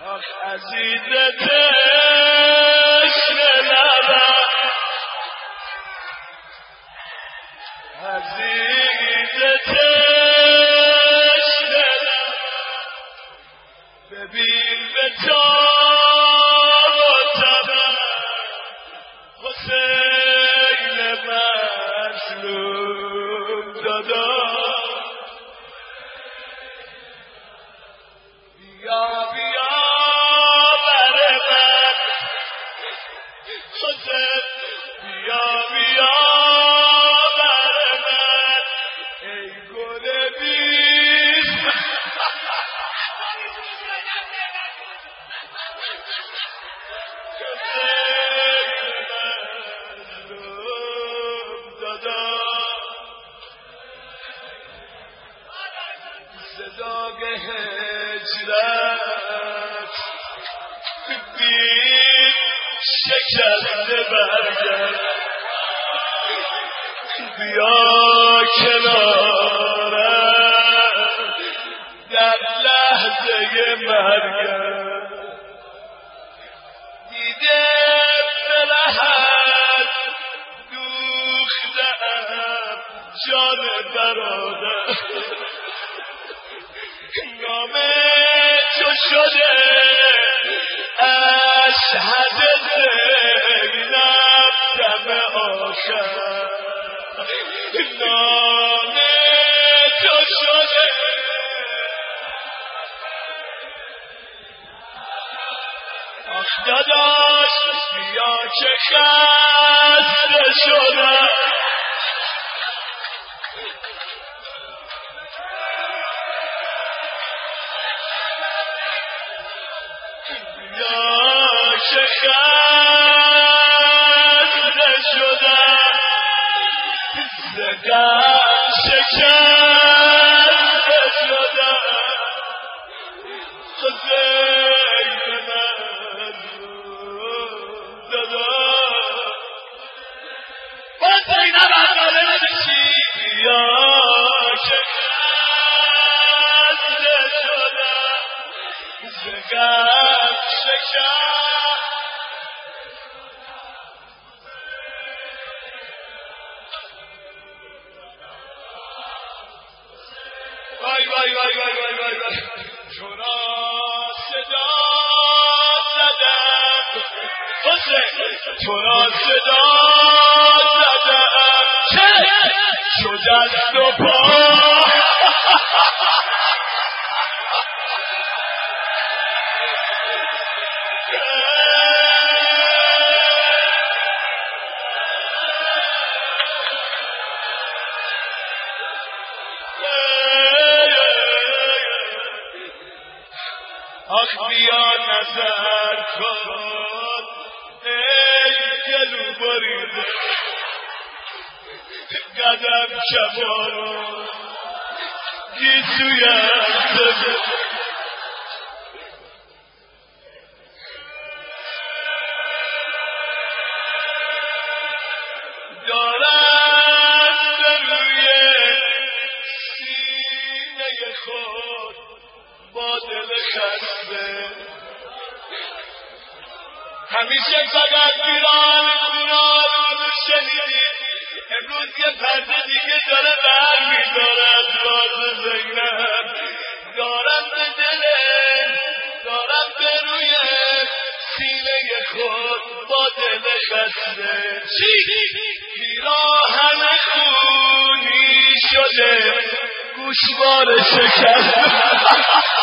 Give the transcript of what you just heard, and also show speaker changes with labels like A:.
A: عزیز تشنه لبم عزیز تشنه لبم ببین به تاب و تبم حسین مظلوم دادا بیا بیا بر من حسین بیا بیا بر من ای گل بیز صداق هجرت بین شکسته برگرد بیا کنارم در لحظه مرگم دیده به لحد دوختم جان برادر نام تو شده اشهد زینب دم آخر نام تو شده آخ داداش بیا که خسته شدم که خسته شدم ز غم شکسته شدم حسین مظلوم دادا حسین مظلوم یا که خسته شدم ز غم شکسته وای وای وای وای وای وای وای چورا صدا زدم حسین چورا صدا زدم چه شد دست و پا آخ بیا نظر کن ای گلو بریده قدم شبان گیسویم زده دارم روی سینه خود با دل خسته همیشه فقط بیران شنیدی امروز یه پرده دیگه داره بر میداره از راز زینب دارم به دله دارم به روی سینه خود با دل خسته پیراهن خونی شده گوشوار شکسته